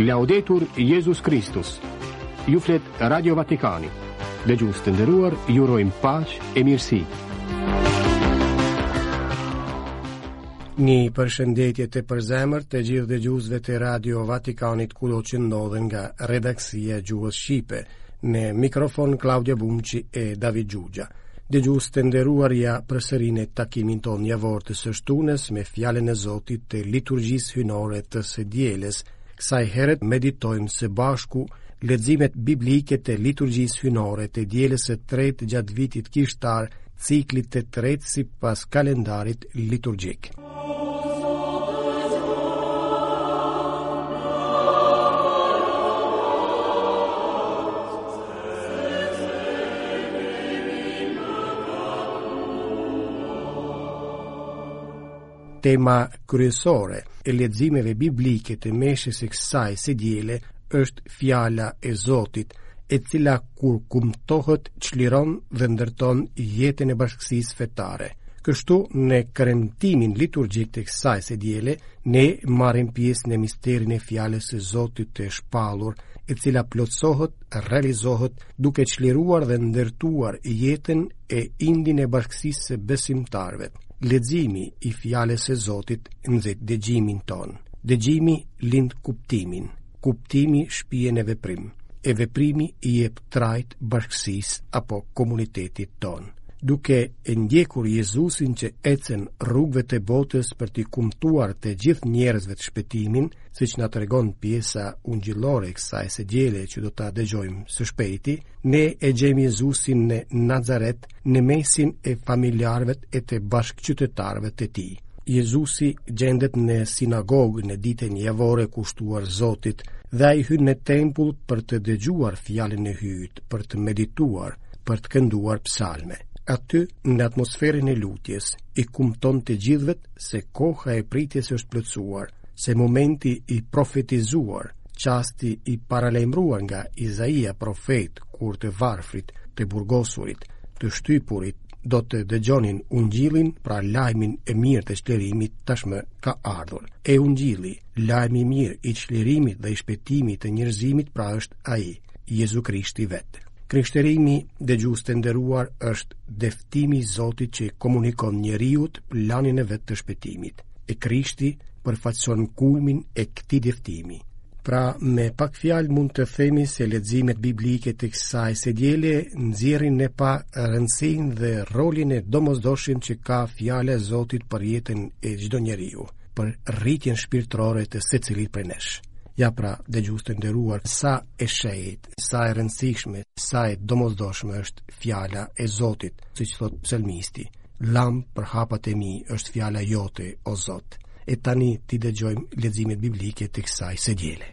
Laudetur Jesus Christus. Ju flet Radio Vatikani. Dëgjues të nderuar, ju urojmë paqë e mirësi. Një përshëndetje të përzemërt të gjithë dëgjuesve të Radio Vatikanit kudo që ndodhen nga redaksia e Gjuhës Shqipe. Në mikrofon Claudia Bunqi e David Gjugja. Dëgjues të nderuar, ja përsërinë takimin tonë javor të së shtunës me fjalën e Zotit të liturgjisë hynore të së dielës. Kësaj herët meditojmë së bashku leximet biblike të liturgjisë hynore të dielës së tretë gjatë vitit kishtar, ciklit të tretë sipas kalendarit liturgjik. Tema kryesore e leximeve biblike të meshës së kësaj së diele është fjala e Zotit, e cila kur kumtohet çliron dhe ndërton jetën e bashkësisë fetare. Kështu në kremtimin liturgjik të kësaj së diele, ne marrim pjesë në misterin e fjalës së Zotit të shpallur, e cila plotësohet, realizohet duke çliruar dhe ndërtuar jetën e indin e bashkësisë së besimtarëve. Leximi i fjalës së Zotit nxit dëgjimin ton. Dëgjimi lind kuptimin. Kuptimi shpihen në veprim. E veprimi i jep trajt bashkësisë apo komunitetit ton. Duke e ndjekur Jezusin që ecën rrugëve të botës për t'i kumtuar të gjithë njerëzve të shpëtimin, siç na tregon pjesa ungjillore e kësaj së diele që do ta dëgjojmë së shpejti, ne e gjejmë Jezusin në Nazaret, në mesin e familjarëve e të bashkëqytetarëve të tij. Jezusi gjendet në sinagogë në ditën javore kushtuar Zotit dhe ai hyn në tempull për të dëgjuar fjalën e hyjt, për të medituar, për të kënduar psalme. Aty, në atmosferën e lutjes, i kumton të gjithëve se koha e pritjes është plotësuar, se momenti i profetizuar, çasti i paralajmëruar nga Izaia profet, kur të varfrit, të burgosurit, të shtypurit do të dëgjonin ungjillin, pra lajmin e mirë të çlirimit, tashmë ka ardhur. E ungjilli, lajmi i mirë i çlirimit dhe i shpëtimit të njerëzimit, pra është ai, Jezu Krishti vetë. Krishterimi, dëgjues të nderuar, është deftimi i Zotit që komunikon njeriut planin e vet të shpëtimit. E Krishti përfaqëson kulmin e këtij deftimi. Pra, me pak fjalë mund të themi se leximet biblike të kësaj së diele nxjerrin në pa rëndësinë dhe rolin e domosdoshëm që ka fjala e Zotit për jetën e çdo njeriu, për rritjen shpirtërore të secilit prej nesh. Ja pra, dëgjues të nderuar, sa e shejt, sa e rëndësishme, sa e domosdoshme është fjala e Zotit, siç thot psalmisti. Lamp për hapat e mi është fjala jote, o Zot. E tani ti dëgjojmë leximet biblike të kësaj së diele.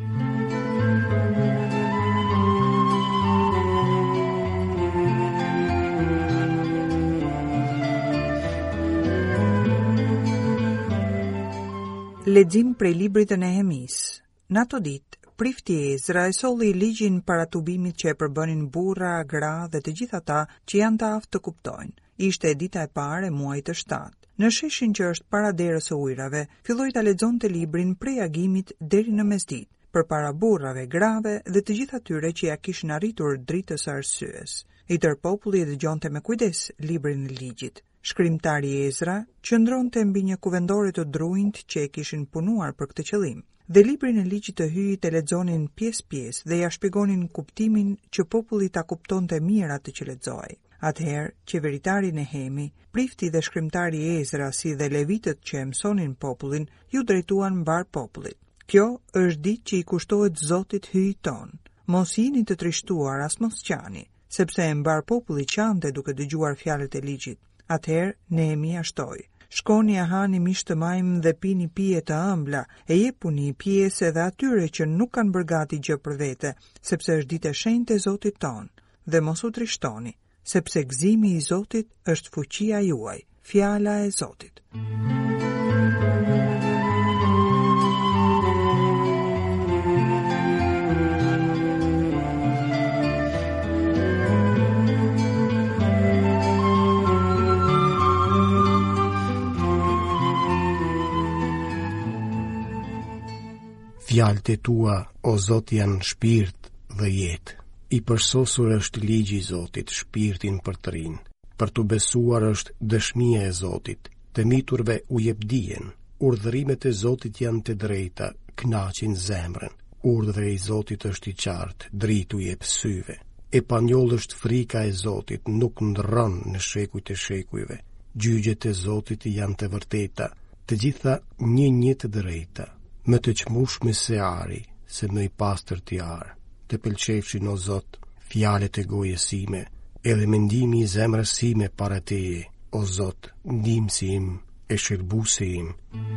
Lexim prej librit të Nehemis. Në ato ditë, prifti Ezra e solli ligjin para tubimit që e përbënin burra, gra dhe të gjithë ata që janë të aftë të kuptojnë. Ishte dita e parë e muajit të 7. Në sheshin që është para derës së ujrave, filloi ta lexonte librin prej agimit deri në mesditë, përpara burrave, grave dhe të gjithë atyre që ja kishin arritur dritës së arsyes. I tërë populli dëgjonte me kujdes librin e ligjit. Shkrimtari Ezra qëndronte mbi një kuvendore të druinjt që e kishin punuar për këtë qëllim. Dhe librin e ligjit të hyjit e lexonin pjesë-pjesë dhe ja shpjegonin kuptimin që populli ta kuptonte mirë atë që lexoi. Atëherë, qeveritari Nehemi, prifti dhe shkrimtari Ezra si dhe levitët që e mësonin popullin, ju drejtuan mbar popullit. Kjo është ditë që i kushtohet Zotit hyjit ton. Mos jini të trishtuar as mos qani, sepse e mbar populli qante duke dëgjuar fjalët e ligjit. Atëherë Nehemi shtoi: Shkoni e hani mish të majmë dhe pini pije të ëmbla, e jepuni pjesë edhe atyre që nuk kanë bërë gati gjë për vete, sepse është ditë e shenjtë e Zotit ton. Dhe mos u trishtoni, sepse gëzimi i Zotit është fuqia juaj. Fjala e Zotit. Djalët e tua, o Zot, janë shpirt dhe jetë. I përsosur është ligji i Zotit, shpirtin për të rinë. Për të besuar është dëshmia e Zotit, të miturve u jep dijen. Urdhërimet e Zotit janë të drejta, kënaqin zemrën. Urdhri i Zotit është i qartë, dritë u jep syve. E panjoll është frika e Zotit, nuk ndërron në shekujt e shekujve. Gjygjet e Zotit janë të vërteta, të gjitha një të drejta, më të çmueshme se ari, se më i pastër ti ar. Të pëlqefshin o Zot fjalët e gojës sime, edhe mendimi i zemrës sime para teje, o Zot, ndihmësi im e shërbuesi im.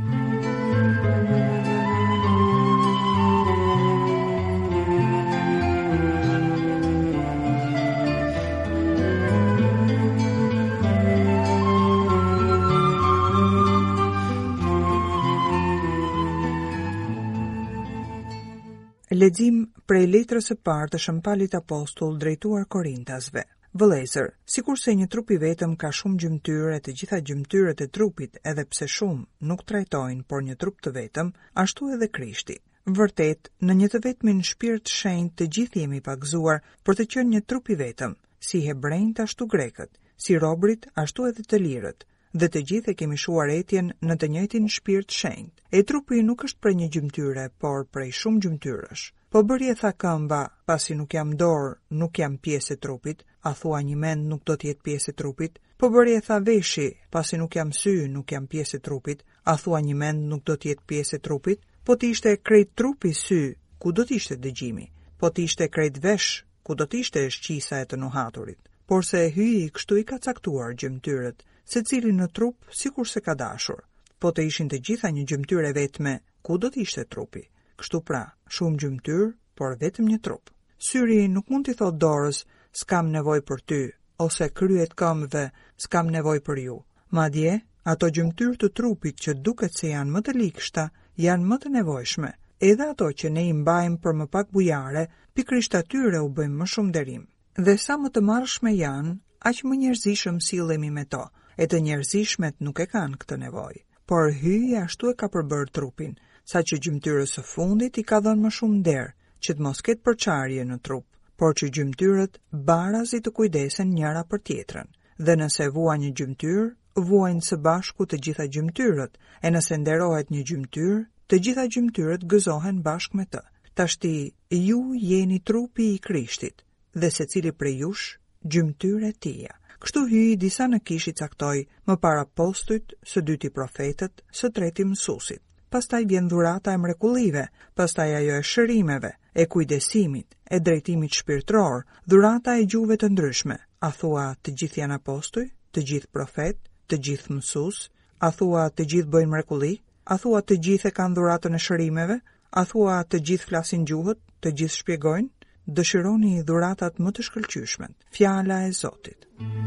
Lexim prej letrës së parë të Shëmpalit Apostull drejtuar Korintasve. Vëllezër, sikurse një trup i vetëm ka shumë gjymtyre, të gjitha gjymtyrët e trupit, edhe pse shumë nuk trajtojnë, por një trup të vetëm, ashtu edhe Krishti. Vërtet, në një të vetmin shpirt shenjtë të gjithë jemi pagzuar për të qenë një trup i vetëm, si hebrejt ashtu grekët, si robrit ashtu edhe të lirët, dhe të gjithë e kemi shuar etjen në të njëjtin shpirt shenjtë. E trupi nuk është prej një gjymtyre, por prej shumë gjymtyrësh. Po bërje tha këmba, pasi nuk jam dorë, nuk jam pjesë e trupit, a thua një mend nuk do t'jetë pjesë e trupit. Po bërje tha veshi, pasi nuk jam sy, nuk jam pjesë e trupit, a thua një mend nuk do t'jetë pjesë e trupit. Po t'ishte krejt trupi sy, ku do t'ishte dëgjimi? Po t'ishte krejt vesh, ku do t'ishte shqisa e të nuhaturit? Por se hyi kështu i ka caktuar gjymtyrët, secili në trup sikur se ka dashur. Po të ishin të gjitha një gjymtyre vetme, ku do t'ishte trupi? Kështu pra, shumë gjymtyr, por vetëm një trup. Syri nuk mund t'i thot dorës, s'kam nevoj për ty, ose kryet këmbëve, s'kam nevoj për ju. Madje, ato gjymtyr të trupit që duket se janë më të likshta, janë më të nevojshme. Edhe ato që ne i mbajmë për më pak bujare, pikrisht atyre u bëjmë më shumë derim. Dhe sa më të marrshme janë, aq më njerëzishëm sillemi me to, e të njerëzishmet nuk e kanë këtë nevojë. Por hyji ashtu e ka përbërë trupin, sa që gjymtyrës së fundit i ka dhënë më shumë nder, që të mos ketë përçarje në trup, por që gjymtyrët barazi të kujdesen njëra për tjetrën. Dhe nëse vua një gjymtyr, vuajnë së bashku të gjitha gjymtyrët, e nëse nderohet një gjymtyr, të gjitha gjymtyrët gëzohen bashkë me të. Tashti, ju jeni trupi i Krishtit, dhe secili prej jush gjymtyrë e tija. Kështu hyi disa në kish i caktoi, më para postujt, së dyti profetët, së treti mësuesit. Pastaj vjen dhurata e mrekullive, pastaj ajo e shërimeve, e kujdesimit, e drejtimit shpirtëror, dhurata e gjuhëve të ndryshme. A thua të gjithë janë apostoj, të gjithë profet, të gjithë mësues? A thua të gjithë bëjnë mrekulli? A thua të gjithë e kanë dhuratën e shërimeve? A thua të gjithë flasin gjuhët, të gjithë shpjegojnë? Dëshironi dhuratat më të shkëlqyeshmet. Fjala e Zotit.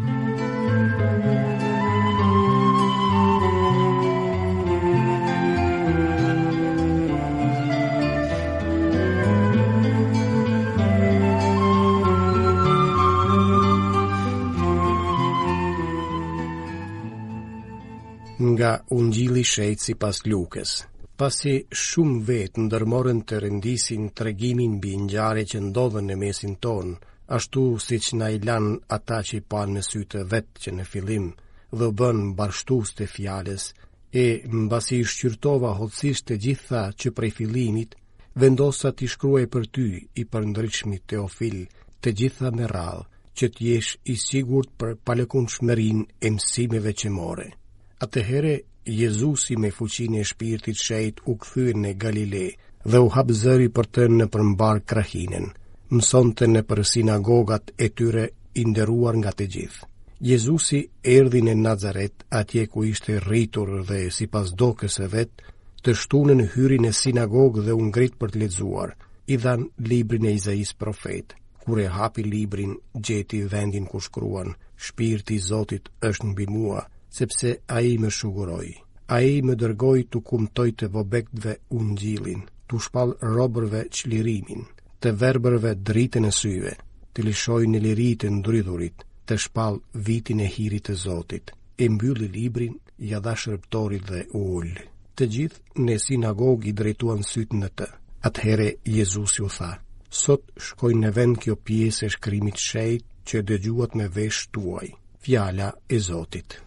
Nga Ungjilli i Shejtë sipas Lukës. Pasi shumë vetë ndërmorën të rendisin tregimin mbi ngjarje që ndodhen në mesin ton, ashtu siç na i lanë ata që i panë në sy të vetë që në fillim dhe bën mbarshtues të fjalës, e mbasi i shqyrtova hollësisht të gjitha që prej fillimit, vendosa t'i shkruaj për ty, i përndritshmit Teofil, të gjitha me radhë, që t'jesh i sigurt për palëkundshmërinë e mësimeve që more. Atëherë Jezusi me fuqinë e Shpirtit Shejt u kthye në Galile dhe u hap zëri për të në përmbar krahinën. Mësonte në për sinagogat e tyre i nderuar nga të gjithë. Jezusi erdhi në Nazaret, atje ku ishte rritur dhe sipas dokës së vet, të shtunën hyri në sinagogë dhe u ngrit për të lexuar. I dhan librin e Izais profet. Kur e hapi librin, gjeti vendin ku shkruan: Shpirti i Zotit është mbi mua, sepse ai më shuguroi. Ai më dërgoi të kumtoj të vobekëve ungjillin, të shpall robërve çlirimin, të verbërve dritën e syve, të lishoj në liri të ndrydhurit, të shpall vitin e hirit të Zotit. E mbylli librin, ja dha shërptorit dhe u ul. Të gjithë në sinagogë i drejtuan sytë në të. Atëhere Jezusi u tha: "Sot shkojnë në vend kjo pjesë e shkrimit shejt që dëgjuat me vesh tuaj." Fjala e Zotit.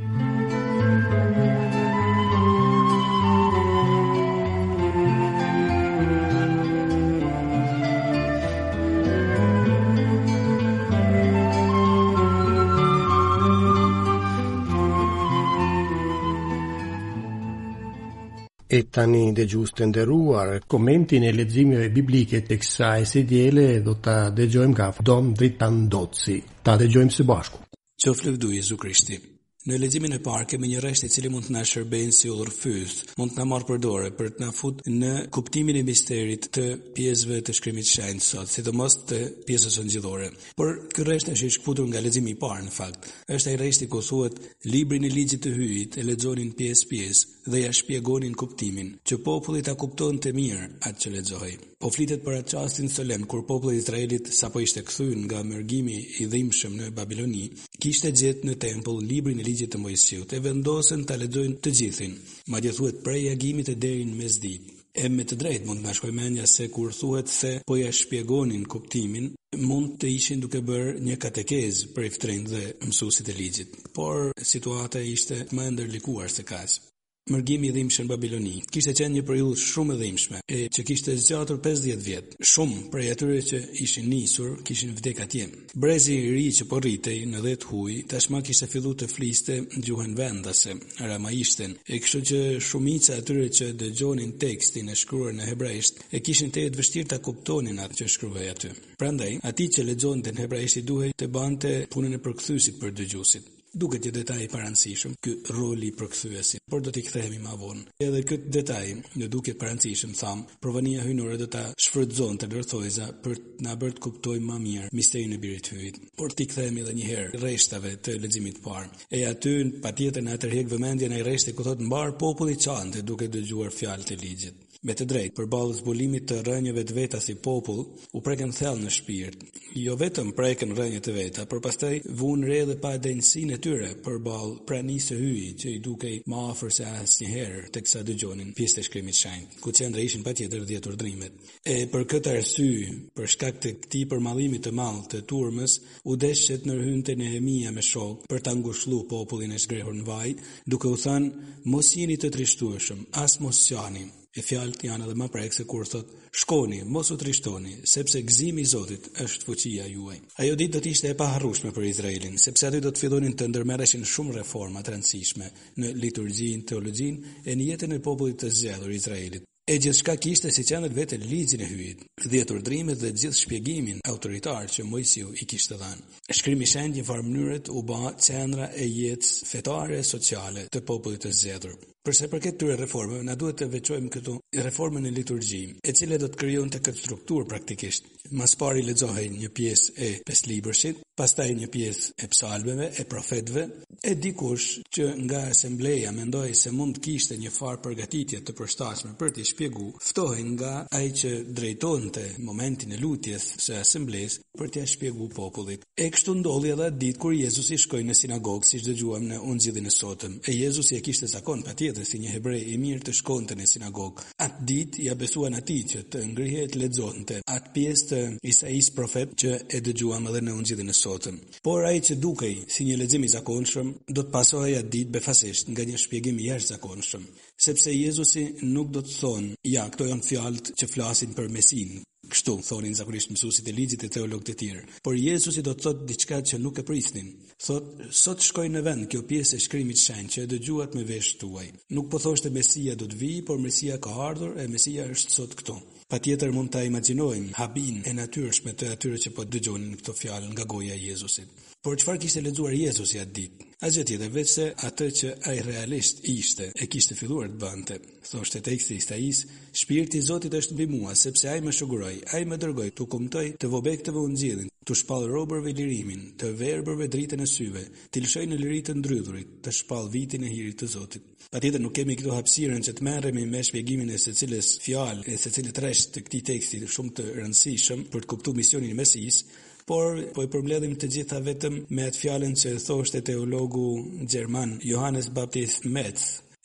E tani dëgjues të nderuar, komentin e leximeve biblike të kësaj së diele do ta dëgjojmë nga Dom Dritan Doci. Ta dëgjojmë së bashku. Qoftë lëvduar Jezu Krishti. Në leximin e parë kemi një rresht I cili mund të na shërbejë si udhërfyes, mund të na marrë përdore për të na futur në kuptimin e misterit të pjesëve të shkrimit të shenjtë sot, sidomos të pjesës së ngjillore. Por ky rresht është I shkputur nga leximi I parë në fakt. Është ai rreshti ku thuhet librin e ligjit të hyjit, e lexonin pjesë dhe ja shpjegonin kuptimin, që populli ta kuptonte mirë atë që lexohej. Po flitet për atë çastin solemn kur populli I Izraelit sapo ishte kthyer nga mërgimi I dhimbshëm në Babiloni, kishte gjetë në tempull librin e ligjit të Mojsiut e vendosën ta lexojnë të gjithin, madje thuhet prej agimit e deri në mesditë. E me të drejtë mund të na shkojë mendja se kur thuhet se po ja shpjegonin kuptimin, mund të ishin duke bërë një katekezë për I ftrenjtë dhe mësuesit e ligjit, por situata ishte më e ndërlikuar se kaq. Mërgimi I dhimbshëm në Babiloni kishte qenë një periudhë shumë e dhimbshme, që kishte zgjatur 50 vjet. Shumë prej atyre që ishin nisur kishin vdekur atje. Brezi I ri që po rritej në 10 huj, tashmë kishte filluar të fliste gjuhën vendase, aramaishten, e kështu që shumica atyre që dëgjonin tekstin e shkruar në hebraisht e kishin të vështirë ta kuptonin atë që shkruhej aty. Prandaj, atij që lexonte në hebraisht I duhej të bante punën e përkthyesit për dëgjuesit. Duket një detaj I parancishëm, ky roli I përkthyesit, por do t'i kthehemi më vonë. Edhe këtë detaj, në duket parancishëm, provania hyjnore do ta shfrytëzonte ndërthojza për të na bërë të kuptojmë më mirë misterin e birit të hyjit. Por t'i kthehemi edhe një herë rreshtave të leximit të parë. E aty patjetër na tërheq vëmendjen ai rreshti ku thotë mbar populli çante duke dëgjuar fjalët e ligjit. Me të drejtë, përballë zbulimit të rënjëve të veta si popull, u prekën thellë në shpirt. Jo vetëm prekën rënjët të veta, por pastaj vuan re edhe pa densinë e tyre përballë pranisë së hyjit që I dukej më afër se asnjëherë teksa dëgjonin pjesë të shkrimit të shenjtë, ku qendra ishin patjetër 10 urdhrimet. E për këtë arsye, për shkak të këtij përmallimit të madh të turmës, u desh që të ndërhynte Nehemia me shok për ta ngushëlluar popullin e zgrehur në vaj, duke u thënë mos jeni të trishtueshëm, as mos qani. E fjalët janë edhe më prekse kur thot shkoni, mos u trishtoni, sepse gëzimi I Zotit është fuqia juaj. Ajo ditë do të ishte e paharrueshme për Izraelin, sepse aty do të fillonin të ndërmerreshin shumë reforma të rëndësishme në liturgjinë, teologjinë e në jetën e popullit të zgjedhur Izraelit. E gjithçka kishte si qendër vetë ligjin e hyjit, 10 urdhrimet dhe gjithë shpjegimin autoritar që Mojsiu I kishte dhënë. Shkrimi I shenjtë në farë mënyrë u bë qendra e jetës fetare e sociale të popullit të zgjedhur. Përse përket këtyre reformave, na duhet të veçojmë këtu reformën e liturgjisë, e cila do të krijonte këtë strukturë praktikisht. Mas pari lexohej një pjesë e pesëlibërshit, pastaj një pjesë e psalmeve, e profetëve, e dikush që nga asembleja mendoi se mund të kishte një farë përgatitje të përshtatshme për t'i shpjeguar, ftohej nga ai që drejtonte momentin e lutjes së asamblesë për t'i shpjeguar popullit. E kështu ndodhi edhe atë ditë kur Jezusi shkoi në sinagogë, siç dëgjuam në ungjillin e sotëm. E Jezusi e kishte zakon patjetër si një hebrej I mirë të shkonte në sinagogë. Atë ditë ja besuan atij që të ngrihej të lexonte atë pjesë të Isais profet që e dëgjuam edhe në ungjillin e sotëm. Por ai që dukej si një lexim I zakonshëm, do të pasojë atë ditë befasisht nga një shpjegim I jashtëzakonshëm, sepse Jezusi nuk do të thonë, ja, këto janë fjalët që flasin për Mesin. Kështu thonin zakonisht mësuesit e ligjit e teologët e tjerë. Por Jezusi do të thotë diçka që nuk e prisnin. Thotë, sot shkoi në vend kjo pjesë e shkrimit të shenjtë që e dëgjuat me vesh tuaj. Nuk po thoshte Mesia do të vijë, por Mesia ka ardhur e Mesia është sot këtu. Patjetër mund ta imagjinojmë habin e natyrshme të atyre që po dëgjonin këto fjalë nga goja e Jezusit. Por çfarë kishte lexuar Jezusi atë ditë? Asgjë tjetër veç se atë që ai realisht ishte e kishte filluar të bënte. Thoshte teksti I Isais, Shpirti I Zotit është mbi mua, sepse ai më shuguroi, ai më dërgoi tu kumtoj të vobegtëve ungjillin, tu shpall robërve lirimin, të verbërve dritën e syve, të lëshoj në liri të ndrydhurit, të shpall vitin e hirit të Zotit. Patjetër nuk kemi këtu hapësirën që të merremi me shpjegimin e secilës fjalë, e secilit rresht të këtij teksti shumë të rëndësishëm për të kuptuar misionin e Mesisë, por po I përmbledhim të gjitha vetëm me atë fjalën që thoshte teologu gjerman Johannes Baptist Metz,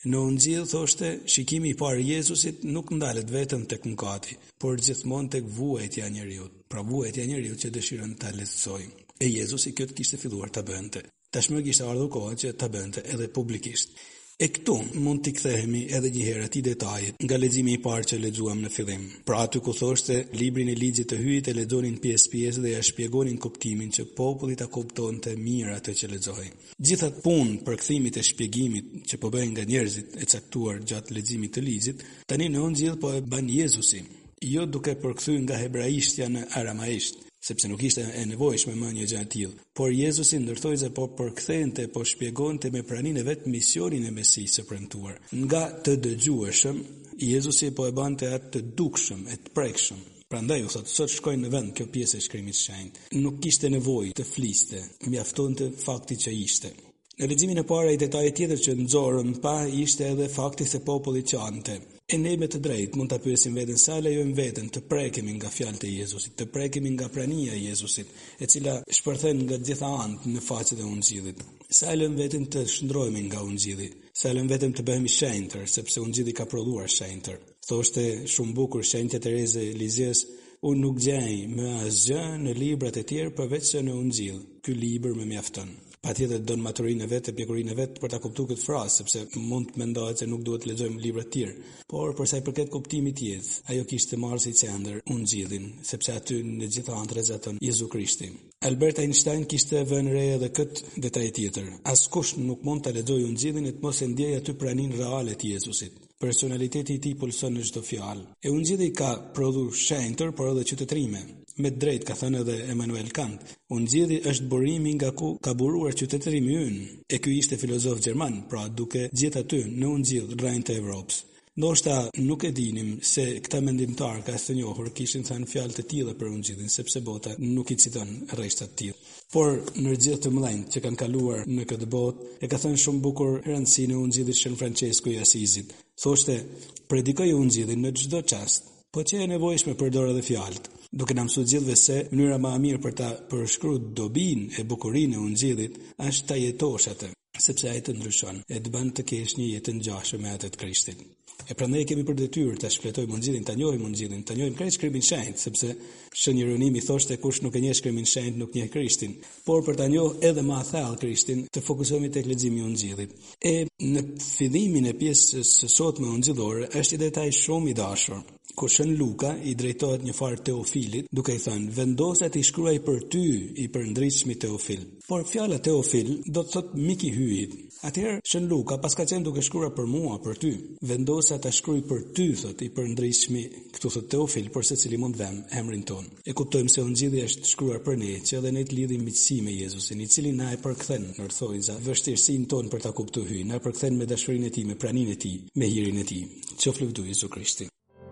Në Ungjil thoshte, shikimi I parë I Jezusit nuk ndalet vetëm tek mëkati, por gjithmonë tek vuajtja e njeriut. Pra vuajtja e njeriut që dëshiron ta lehtësojë. E Jezusi këtë kishte filluar ta bënte. Tashmë kishte ardhur koha që ta bënte edhe publikisht. E këtu mund t'i kthehemi edhe një herë atij detajit nga leximi I parë që lexuam në fillim. Pra aty ku thoshte librin e ligjit të hyjit e lexonin pjesë dhe ja shpjegonin kuptimin që populli ta kuptonte mirë atë që lexoi. Gjithatë punë për kthimin e shpjegimit që po bëhen nga njerëzit e caktuar gjatë leximit të ligjit, tani në Ungjil po e bën Jezusi, jo duke përkthyer nga hebraishtja në aramaisht, sepse nuk ishte e nevojshme më një gjë e tillë. Por Jezusi ndërthoi se po përkthente, po shpjegonte me praninë e vet misionin e Mesisë së premtuar. Nga të dëgjueshëm, Jezusi po e bante atë të dukshëm, e të prekshëm. Prandaj u thotë, sot shkojnë në vend kjo pjesë e shkrimit të shenjtë. Nuk kishte nevojë të fliste, mjaftonte fakti që ishte. Në leximin e parë ai detaji tjetër që nxorëm pa ishte edhe fakti se populli qante. E ne me të drejtë mund ta pyesim veten sa lejojmë veten të prekemi nga fjalët e Jezusit, të prekemi nga prania e Jezusit, e cila shpërthen nga të gjitha anët në faqet e Ungjillit. Sa lejojmë veten të shndrohemi nga Ungjilli, sa lejojmë veten të bëhemi shenjtër, sepse Ungjilli ka prodhuar shenjtër. Thoshte shumë bukur shenjtja Tereze Lizies, unë nuk gjej më asgjë në librat e tjerë përveç se në Ungjill. Ky libër më mjafton. Patjetër don maturinë e vet, pjekurinë e vet për ta kuptuar këtë frazë, sepse mund të mendohet se nuk duhet të lexojmë libra të tjerë. Por për sa I përket kuptimit të jetës, ajo kishte marrë si qendër Ungjillin, sepse aty në gjithë anë trezaton Jezu Krishti. Albert Einstein kishte vënë re edhe këtë detaj tjetër. Askush nuk mund ta lexojë Ungjillin e të mos e ndjejë aty praninë reale të Jezusit. Personaliteti I tij pulson në çdo fjalë. E Ungjilli ka prodhuar shenjtër, por edhe qytetrime. Me drejt ka thënë edhe Emanuel Kant, Ungjilli është burimi nga ku ka buruar qytetërimi ynë. E ky ishte filozof gjerman, pra duke gjetë aty në Ungjill rrajnë të Evropës. Ndoshta nuk e dinim se këta mendimtar ka të njohur kishin thënë fjalë të tilla për Ungjillin, sepse bota nuk I citon rreshta të tilla. Por në gjithë të mëdhenj që kanë kaluar në këtë botë, e ka thënë shumë bukur rëndësinë e Ungjillit Shën Francesco I Asisit. Thoshte, predikoj Ungjillin në çdo çast, po që e nevojshme përdor edhe fjalët. Duke na mësuar gjithëve se mënyra më e mirë për ta përshkruar dobinë e bukurinë e Ungjillit është ta jetosh atë, sepse ai të ndryshon, e të bën të kesh një jetë ngjashme me atë të Krishtit. E prandaj kemi për detyrë ta shfletojmë Ungjillin, ta njohim Ungjillin, ta njohim krejt shkrimin e shenjtë, sepse Shën Jeronimi thoshte kush nuk e njeh shkrimin e shenjtë nuk njeh Krishtin. Por për ta njohur edhe më thellë Krishtin, të fokusohemi tek leximi I Ungjillit. E në fillimin e pjesës së sotme ungjillore është I detaj shumë I dashur. Kur Shën Luka I drejtohet një farë Teofilit, duke I thënë, vendosa të I shkruaj për ty, I përndritshmi Teofil. Por fjala Teofil do të thotë mik I hyjit. Atëherë Shën Luka, paska qenë duke shkruar për mua, për ty, vendosa ta shkruaj për ty, thotë I përndritshmi, këtu thotë Teofil, por secili mund vëm emrin ton. E kuptojmë se Ungjilli është shkruar për ne, që edhe ne të lidhim miqësi me Jezusin, I cili na e përkthen në rrethojza vështirësinë tonë për ta kuptuar hyn, na përkthen me dashurinë e tij, me praninë e tij, me hirin e tij. Qoftë lëvduar Jezu Krishti.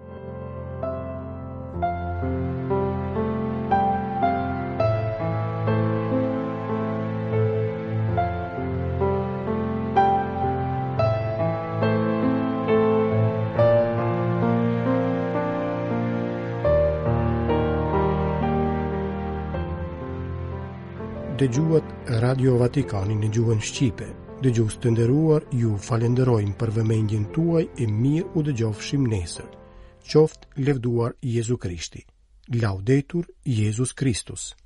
Dëgjuat Radio Vatikanin në gjuhën Shqipe. Dëgjues të nderuar, ju falenderojmë për vëmendjen tuaj e mirë u dëgjofshim nesër. Qoftë lëvduar Jezu Krishti. Laudetur Jesus Christus.